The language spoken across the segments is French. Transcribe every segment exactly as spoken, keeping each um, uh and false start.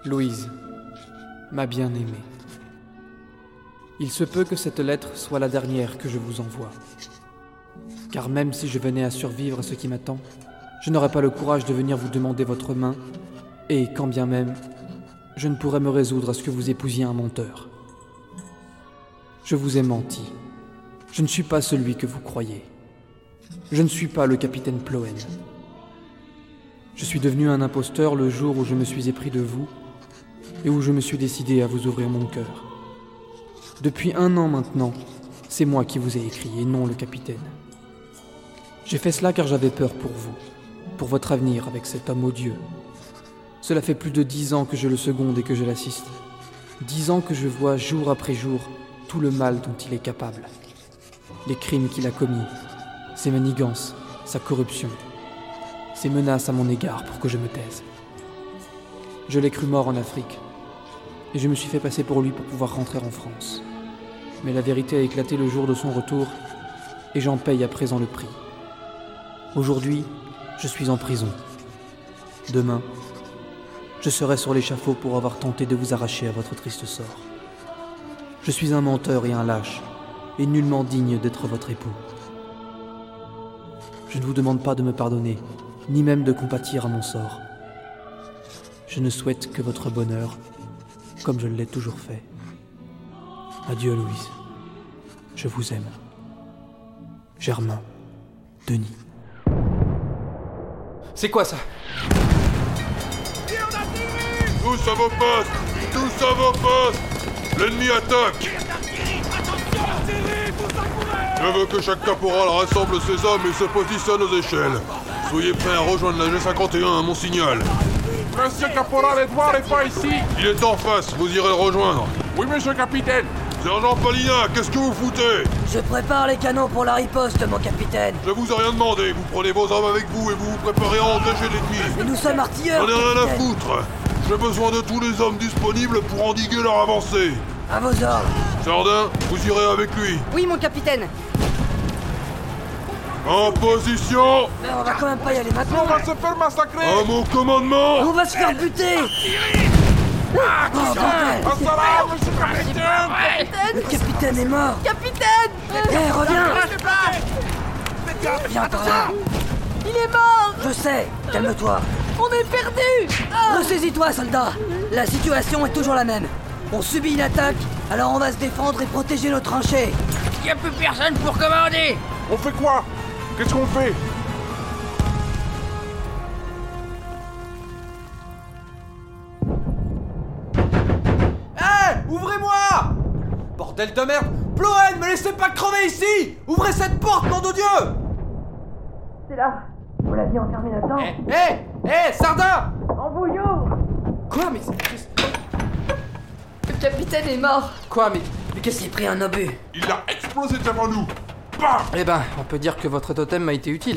Louise, ma bien-aimée. Il se peut que cette lettre soit la dernière que je vous envoie. Car même si je venais à survivre à ce qui m'attend, je n'aurais pas le courage de venir vous demander votre main, et quand bien même, je ne pourrais me résoudre à ce que vous épousiez un menteur. Je vous ai menti. Je ne suis pas celui que vous croyez. Je ne suis pas le capitaine Ploen. Je suis devenu un imposteur le jour où je me suis épris de vous et où je me suis décidé à vous ouvrir mon cœur. Depuis un an maintenant, c'est moi qui vous ai écrit et non le capitaine. J'ai fait cela car j'avais peur pour vous, pour votre avenir avec cet homme odieux. Cela fait plus de dix ans que je le seconde et que je l'assiste. Dix ans que je vois jour après jour tout le mal dont il est capable. Les crimes qu'il a commis, ses manigances, sa corruption, ses menaces à mon égard pour que je me taise. Je l'ai cru mort en Afrique, et je me suis fait passer pour lui pour pouvoir rentrer en France. Mais la vérité a éclaté le jour de son retour, et j'en paye à présent le prix. Aujourd'hui, je suis en prison. Demain, je serai sur l'échafaud pour avoir tenté de vous arracher à votre triste sort. Je suis un menteur et un lâche, et nullement digne d'être votre époux. Je ne vous demande pas de me pardonner, ni même de compatir à mon sort. Je ne souhaite que votre bonheur, comme je l'ai toujours fait. Adieu, Louise. Je vous aime. Germain. Denis. C'est quoi ça? Tous à vos postes! Tous à vos postes! L'ennemi attaque! Je veux que chaque caporal rassemble ses hommes et se positionne aux échelles. Soyez prêts à rejoindre la G cinquante et un à mon signal. Monsieur Caporal Edouard est pas ici. Il est en face, vous irez le rejoindre. Oui, monsieur capitaine. Sergent Palina, qu'est-ce que vous foutez? Je prépare les canons pour la riposte, mon capitaine. Je vous ai rien demandé, vous prenez vos hommes avec vous et vous vous préparez à engager l'ennemi. Mais nous sommes artilleurs. J'en ai rien à capitaine. foutre. J'ai besoin de tous les hommes disponibles pour endiguer leur avancée. À vos ordres. Sardin, vous irez avec lui. Oui, mon capitaine. En position. Mais on va quand même pas y aller On maintenant. va se faire massacrer. À mon commandement. On va se faire buter. Ah, Oh, bordel. Assalam, monsieur capitaine. Le capitaine est mort. Capitaine. Hé, reviens. Viens par là. Il est mort. Je sais. Calme-toi. On est perdu. Ah. Ressaisis-toi, soldat. La situation est toujours la même. On subit une attaque, alors on va se défendre et protéger nos tranchées. Y a plus personne pour commander. On fait quoi? Qu'est-ce qu'on fait? Hé, ouvrez-moi! Bordel de merde! Ploen, me laissez pas crever ici! Ouvrez cette porte, nom de Dieu! C'est là. Vous l'aviez enfermé là-dedans. Hé, hé, hé, Sardin! En bouillon. Quoi, mais c'est... Le capitaine est mort. Quoi, mais... mais qu'est-ce J'ai pris un obus. Il a explosé devant nous. Bam! Eh ben, on peut dire que votre totem m'a été utile.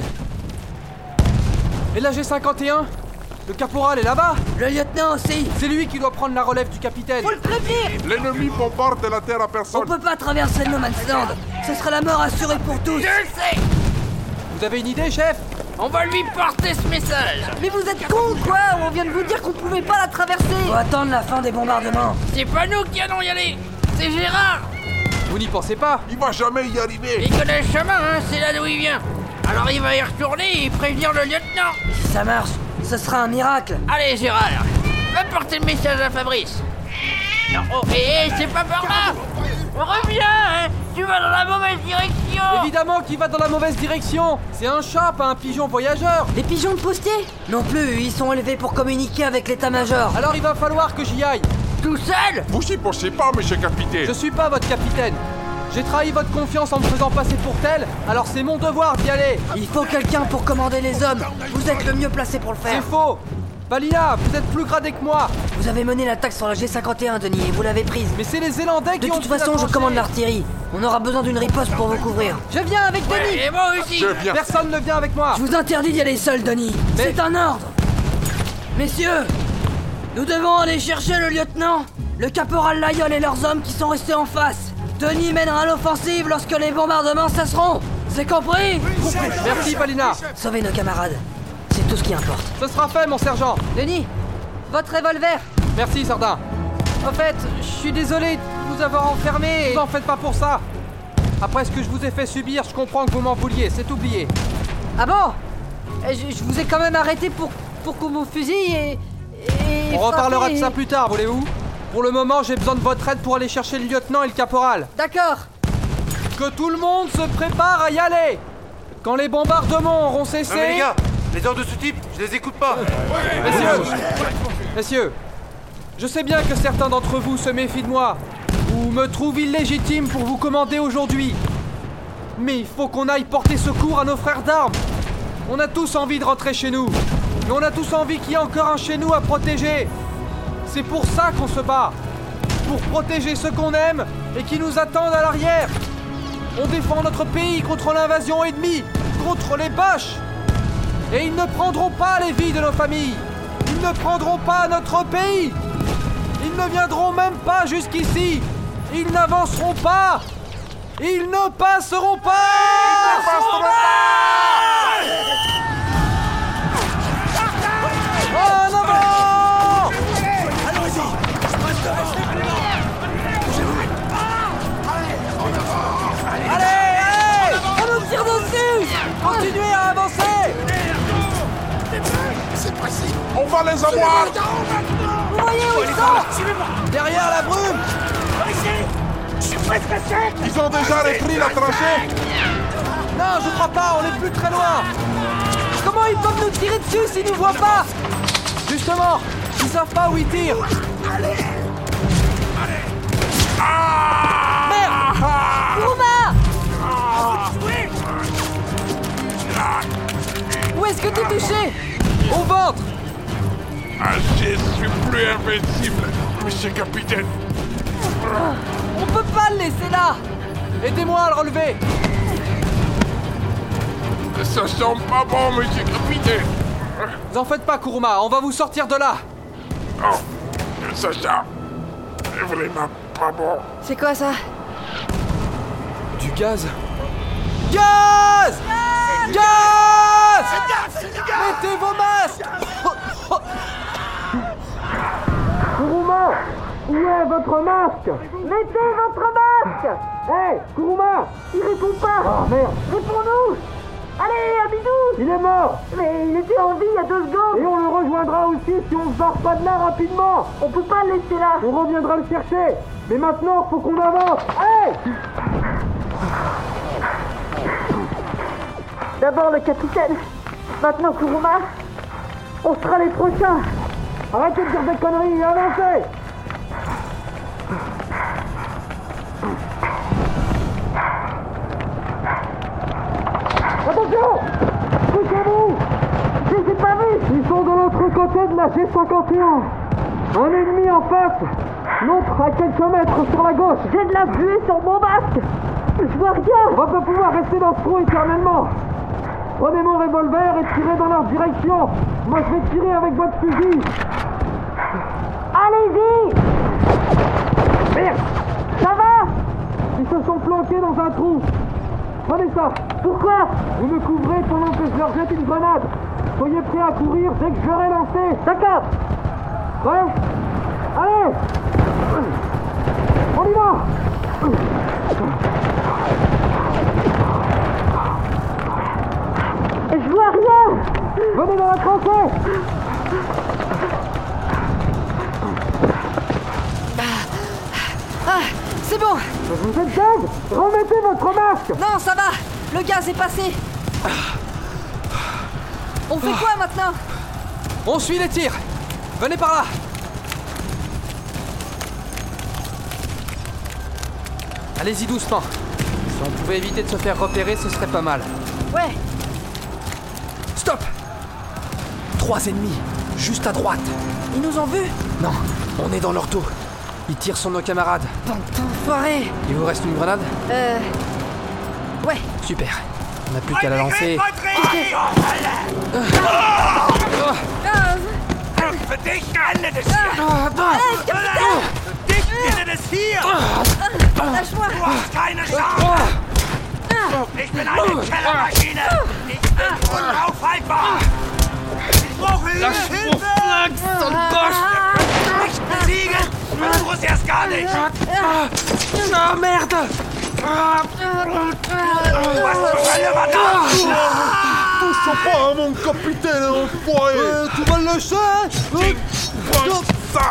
Et la G cinquante et un? Le caporal est là-bas! Le lieutenant aussi. C'est lui qui doit prendre la relève du capitaine! Faut le prévenir. L'ennemi bombarde de la terre à On personne. peut pas traverser le No Man's Land. Ce sera la mort assurée pour tous. Je le sais. Vous avez une idée, chef? On va lui porter ce message. Mais vous êtes con ou quoi? On vient de vous dire qu'on pouvait pas la traverser. Faut attendre la fin des bombardements. C'est pas nous qui allons y aller. C'est Gérard. Vous n'y pensez pas? Il va jamais y arriver. Il connaît le chemin, hein. C'est là d'où il vient. Alors il va y retourner et prévenir le lieutenant. Si ça marche, ce sera un miracle. Allez, Gérard. Va porter le message à Fabrice. Non, oh, hé, hé, c'est pas par là. Reviens, hein. Tu vas dans la mauvaise direction. Évidemment qu'il va dans la mauvaise direction! C'est un chat, pas un pigeon voyageur! Les pigeons de postier. Non plus, ils sont élevés pour communiquer avec l'état-major. Alors il va falloir que j'y aille! Tout seul. Vous y pensez pas, monsieur capitaine. Je suis pas votre capitaine! J'ai trahi votre confiance en me faisant passer pour tel, alors c'est mon devoir d'y aller! Il faut quelqu'un pour commander les hommes. Vous êtes le mieux placé pour le C'est faire. faux! Palina, vous êtes plus gradé que moi! Vous avez mené l'attaque sur la G cinquante et un, Denis, et vous l'avez prise. Mais c'est les Zélandais De qui ont... toute pris la façon, je tranchée. commande l'artillerie. On aura besoin d'une riposte pour vous couvrir. Je viens avec Denis. Et moi aussi. Je viens. Personne ne vient avec moi! Je vous interdis d'y aller seul, Denis. Mais- C'est un ordre. Messieurs, nous devons aller chercher le lieutenant, le caporal Lyon et leurs hommes qui sont restés en face. Denis mènera l'offensive lorsque les bombardements cesseront. C'est compris? Merci, Palina! Sauvez nos camarades. C'est tout ce qui importe. Ce sera fait, mon sergent! Denis, votre revolver. Merci, Sardin. En fait, je suis désolé de vous avoir enfermé et... Vous en faites pas pour ça. Après ce que je vous ai fait subir, je comprends que vous m'en vouliez, c'est oublié. Ah bon? je, je vous ai quand même arrêté pour, pour qu'on vous fusille et... et On reparlera de et... ça plus tard, voulez-vous? Pour le moment, j'ai besoin de votre aide pour aller chercher le lieutenant et le caporal. D'accord. Que tout le monde se prépare à y aller. Quand les bombardements auront cessé... Non mais les gars, les ordres de ce type, je les écoute pas. Messieurs, messieurs, je sais bien que certains d'entre vous se méfient de moi ou me trouvent illégitime pour vous commander aujourd'hui. Mais il faut qu'on aille porter secours à nos frères d'armes. On a tous envie de rentrer chez nous, mais on a tous envie qu'il y ait encore un chez nous à protéger. C'est pour ça qu'on se bat. Pour protéger ceux qu'on aime et qui nous attendent à l'arrière. On défend notre pays contre l'invasion ennemie, contre les Boches. Et ils ne prendront pas les vies de nos familles. Ils ne prendront pas notre pays. Ils ne viendront même pas jusqu'ici. Ils n'avanceront pas. Ils ne passeront pas. Ils ne passeront pas. En avant. Allez, allez. On nous tire dessus. Continuez à avancer. On va les avoir. Vous voyez où ils sont? Derrière la brume. Ils ont déjà repris la tranchée. Non, je crois pas, on est plus très loin. Comment ils peuvent nous tirer dessus s'ils nous voient pas? Justement, ils savent pas où ils tirent. Merde. Kuruma! Où est-ce que t'es touché? Au ventre. Ah, je suis plus invincible, monsieur capitaine. On peut pas le laisser là. Aidez-moi à le relever. Ça sent pas bon, monsieur capitaine. Vous en faites pas, Kuruma, on va vous sortir de là. Oh, ça sent vraiment pas bon. C'est quoi ça? Du gaz. Gaz. Gaz. Mettez vos masques. Kuruma, où est votre masque? Mettez votre masque! Hé, hey, Kuruma. Il répond pas! Oh merde. Réponds-nous! Allez, Abidou! Il est mort. Mais il était en vie il y a deux secondes! Et on le rejoindra aussi si on se barre pas de là rapidement. On peut pas le laisser là! On reviendra le chercher. Mais maintenant, faut qu'on avance. Allez. D'abord le capitaine, maintenant Kuruma, on sera les prochains! Arrêtez de dire des conneries et avancez. Attention. Poussez-vous. Je les ai pas vus! Ils sont de l'autre côté de la G cinquante et un. Un ennemi en face. L'autre à quelques mètres sur la gauche. J'ai de la buée sur mon masque! Je vois On rien! va pas pouvoir rester dans ce trou éternellement. Prenez mon revolver et tirez dans leur direction. Moi je vais tirer avec votre fusil. Allez-y! Merde. Ça va? Ils se sont planqués dans un trou. Prenez ça. Pourquoi? Vous me couvrez pendant que je leur jette une grenade. Soyez prêts à courir dès que j'aurai lancé. D'accord! Prêts? Allez. On y va. Je vois rien! Venez dans la tranchée. Ah, c'est bon. Vous êtes dingue. Remettez votre masque. Non, ça va. Le gaz est passé. On fait quoi maintenant? On suit les tirs. Venez par là. Allez-y doucement. Si on pouvait éviter de se faire repérer, ce serait pas mal. Ouais. Stop. Trois ennemis, juste à droite. Ils nous ont vus? Non, on est dans leur dos. Ils tirent sur nos camarades. Bande d'enfoirés. Il vous reste une grenade? Euh... Ouais. Super. On n'a plus qu'à la lancer. Lâche-moi. Ich bin eine Kellermaschine! Ich bin unaufhaltbar! Ich brauche Hilfe! merde! Touche pas à mon capitaine, enfoiré! Euh, tu vas le lâcher, hein? Ça!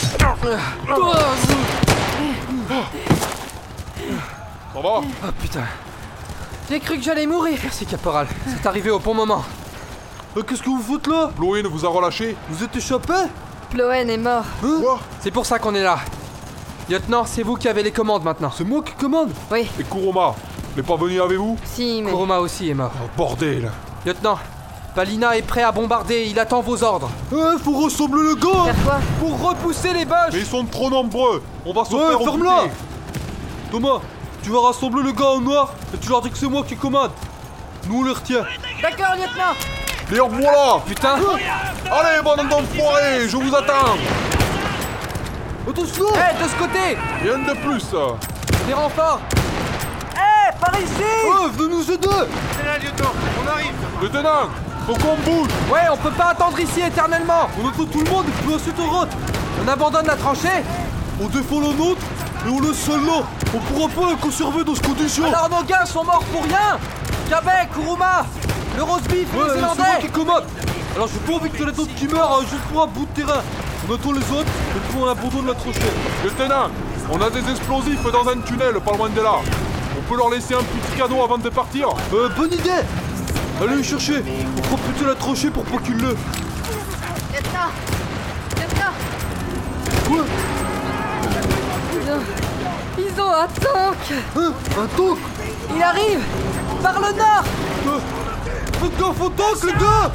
Ça va? Oh putain. J'ai cru que j'allais mourir. Merci, caporal. C'est arrivé au bon moment. Euh, Qu'est-ce que vous faites là? Chloé vous a relâché? Vous êtes échappé? Ploen est mort. Hein? Quoi? C'est pour ça qu'on est là. Lieutenant, c'est vous qui avez les commandes maintenant. C'est moi qui commande? Oui, Et Kuruma? n'est pas venu avec vous? si, mais... Kuruma aussi est mort. Oh, bordel! Lieutenant, Palina est prêt à bombarder, il attend vos ordres. Eh, faut rassembler le gars! Faire quoi? Pour repousser les boches. Mais ils sont trop nombreux! On va se Ouais, faire ferme-la! occuper. Thomas, tu vas rassembler le gars en noir et tu leur dis que c'est moi qui commande. Nous on les retient. D'accord, lieutenant. Les revoilà! Putain. Allez, bande d'enfoirés, je vous attends! Attention! Hé, de ce côté. Rien de plus! Des renforts. Oh, venez nous aider! C'est là, lieutenant, on arrive. Lieutenant! Faut qu'on bouge! Ouais, on peut pas attendre ici éternellement. On attend tout le monde et puis ensuite on rentre. On abandonne la tranchée. On défend la nôtre et on laisse celle-là. On pourra pas la conserver dans ces conditions. Alors nos gars sont morts pour rien. Kabek, Kuruma, le roast beef, Ouais, les c'est moi Zélandais. qui commande. Alors j'ai pas envie que les autres qui meurent euh, juste pour un bout de terrain. On attend les autres et puis on abandonne la tranchée. Lieutenant! On a des explosifs dans un tunnel pas loin de là! On peut leur laisser un petit cadeau avant de partir? Euh, bonne idée! Allez les chercher. On fera péter la tranchée pour pas qu'ils le... Lieutenant. Lieutenant. Quoi? Ils ont... Ils ont un tank. Hein? Un tank? Il arrive. Par le nord. Euh, Faites gaffe au tank les gars!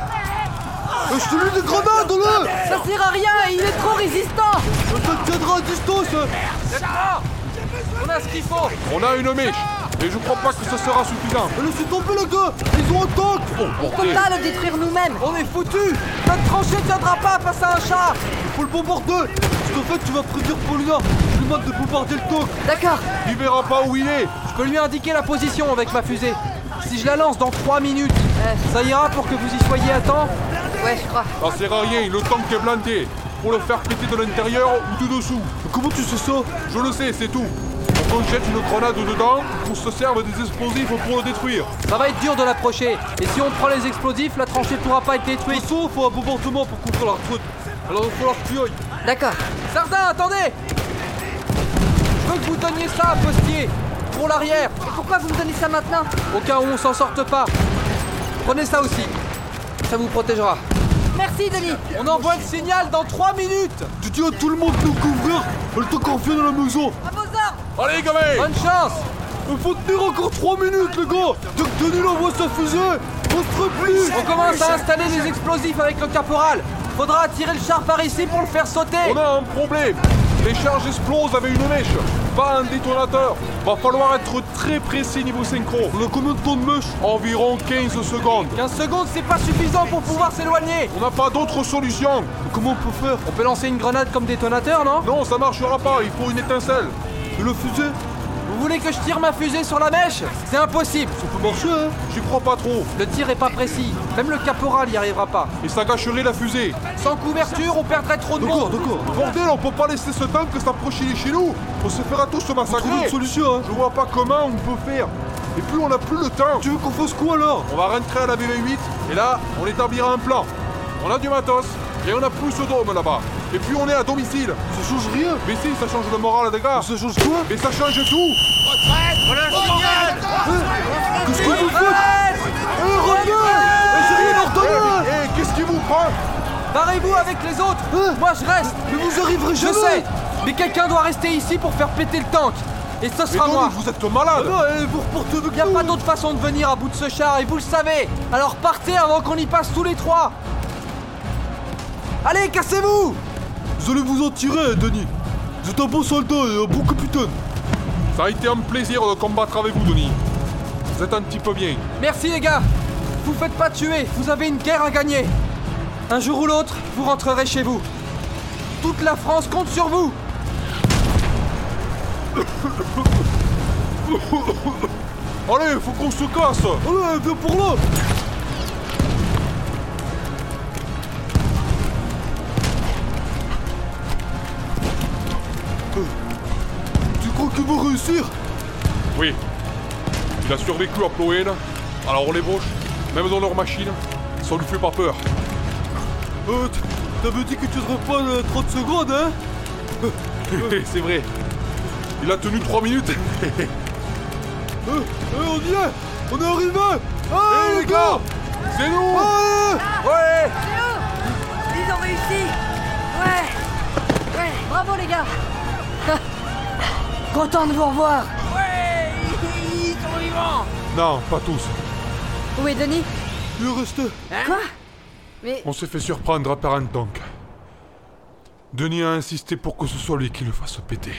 Euh, je te mets des grenades là! Ça sert à rien, il est trop résistant. Ça te tiendra à distance! hein. Lieutenant, on a ce qu'il faut. On a une mèche! Et je crois pas que ce sera suffisant! Mais laissez tomber les gars! Ils ont un tank! Oh, On peut bordel! pas le détruire nous-mêmes. On est foutus. Notre tranchée tiendra pas face à un char. Faut le bombarder! Parce qu'en fait tu vas prévenir Paulina! Je lui demande de bombarder le tank! D'accord. Il verra pas où il est! Je peux lui indiquer la position avec ma fusée. Si je la lance dans trois minutes, ça ira pour que vous y soyez à temps? Ouais, je crois. Ça sert à rien, le tank est blindé! Pour le faire péter de l'intérieur ou de dessous! Mais comment tu sais ça? Je le sais, c'est tout! On jette une grenade dedans pour se servir des explosifs pour le détruire! Ça va être dur de l'approcher. Et si on prend les explosifs, la tranchée pourra pas être De détruite. toute façon, faut un bombardement pour couvrir la retraite. Alors il va falloir que tu ailles. D'accord. Sardin, attendez. Je veux que vous donniez ça à Postier. Pour l'arrière, Et pourquoi vous me donnez ça maintenant? au cas où on s'en sorte pas. Prenez ça aussi. Ça vous protégera. Merci, Denis. On envoie le signal dans trois minutes. Tu dis à tout le monde de nous couvrir, elle t'a encore revienne à la maison. À vos ordres. Allez, gamin! Bonne chance. Il faut tenir encore trois minutes, les gars. Dès que Denis envoie sa fusée, on se replie. On commence à installer les explosifs avec le caporal. Faudra attirer le char par ici pour le faire sauter. On a un problème! Les charges explosent avec une mèche, pas un détonateur. Va falloir être très précis niveau synchro. On a combien de temps de mèche? Environ quinze secondes. quinze secondes, c'est pas suffisant pour pouvoir s'éloigner. On n'a pas d'autre solution. Mais comment on peut faire? On peut lancer une grenade comme détonateur, non? Non, ça marchera pas, il faut une étincelle. Et la fusée? Vous voulez que je tire ma fusée sur la mèche? C'est impossible. Ça peut marcher, hein? J'y crois pas trop. Le tir est pas précis. Même le caporal y arrivera pas. Et ça gâcherait la fusée. Sans couverture, on perdrait trop de D'accord, monde. d'accord. Bordel, on peut pas laisser ce tank s'approcher de chez nous. On se fera tous se Trouver massacrer. une solution, hein? Je vois pas comment on peut faire. Et puis on n'a plus le temps. Tu veux qu'on fasse quoi alors? On va rentrer à la B vingt-huit et là, on établira un plan. On a du matos et on a plus ce dôme là-bas. Et puis on est à domicile. Ça change rien. Mais si, ça change le moral des gars. Ça change quoi? Mais ça change tout. Voilà le signal. Qu'est-ce que vous faites? Eh, reviens! Eh, j'ai rien ordonné! Eh, eh, qu'est-ce qui vous prend? Barrez-vous avec les autres. Hein? Moi, je reste. Mais vous arriverez Je jamais! sais. Mais quelqu'un doit rester ici pour faire péter le tank. Et ce Mais sera Tony, moi. vous êtes malade. Ah non, eh, vous reportez avec Y a nous. pas d'autre façon de venir à bout de ce char et vous le savez. Alors partez avant qu'on y passe tous les trois. Allez, cassez-vous. Vous allez vous en tirer, Denis. Vous êtes un bon soldat et un bon capitaine. Ça a été un plaisir de combattre avec vous, Denis. Vous êtes un petit peu bien. Merci les gars. Vous faites pas tuer, vous avez une guerre à gagner. Un jour ou l'autre, vous rentrerez chez vous. Toute la France compte sur vous. Allez, faut qu'on se casse. Allez, viens pour là. Tu crois qu'il va réussir sûr? Oui. Il a survécu à Ploen, alors on les broche, même dans leur machine, ça lui fait pas peur. Euh, t- t'avais dit que tu serais pas euh, trente secondes, hein? C'est vrai. Il a tenu trois minutes. Euh, euh, on y est! On est arrivé! Ah, Hé les gars! C'est nous! Ah, Ouais! Ils ont réussi. Ouais. Ouais. Bravo les gars. Content de vous revoir. Ouais, ils sont vivants. Non, pas tous. Où est Denis? il est resté. Quoi? Mais On s'est fait surprendre par un tank. Denis a insisté pour que ce soit lui qui le fasse péter.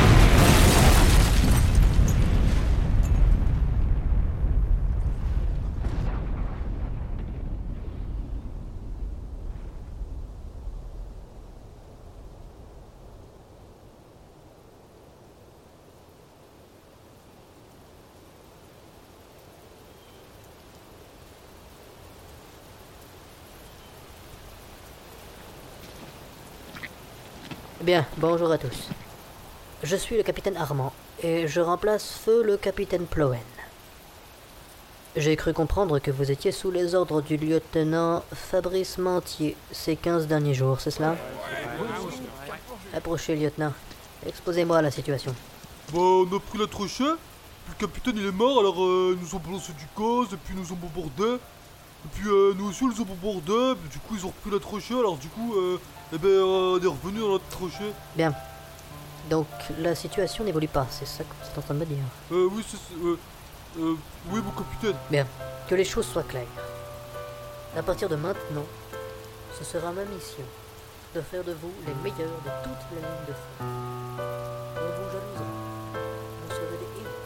Bien, bonjour à tous. Je suis le capitaine Armand, et je remplace feu le capitaine Ploen. J'ai cru comprendre que vous étiez sous les ordres du lieutenant Fabrice Mantier ces quinze derniers jours, c'est cela? Approchez, lieutenant. Exposez-moi la situation. Bah, on a pris la trochée, puis le capitaine il est mort, alors euh, ils nous ont balancé du gaz, et puis ils nous ont bombardé. Et puis euh, nous aussi, ils nous ont bombardé, puis du coup ils ont repris la trochée, alors du coup, euh, eh ben, euh, on est revenu dans notre trochée. Bien. Donc, la situation n'évolue pas, c'est ça que vous êtes en train de me dire? Euh, oui, c'est... c'est, Euh, euh, oui, mon capitaine. Bien. Que les choses soient claires. À partir de maintenant, ce sera ma mission de faire de vous les meilleurs de toutes les lignes de front. On vous jalousera. Vous serez des héros.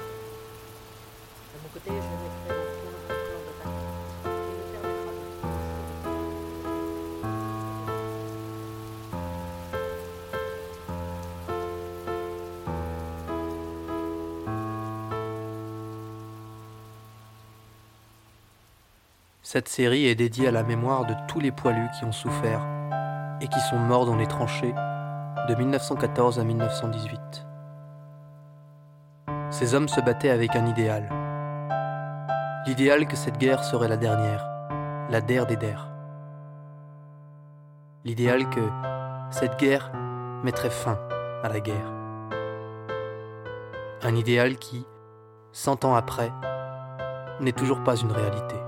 De mon côté, je mettrai au point un plan d'attaque qui vous permettra de... Cette série est dédiée à la mémoire de tous les poilus qui ont souffert et qui sont morts dans les tranchées de mille neuf cent quatorze à mille neuf cent dix-huit. Ces hommes se battaient avec un idéal. L'idéal que cette guerre serait la dernière, la der des der. L'idéal que cette guerre mettrait fin à la guerre. Un idéal qui, cent ans après, n'est toujours pas une réalité.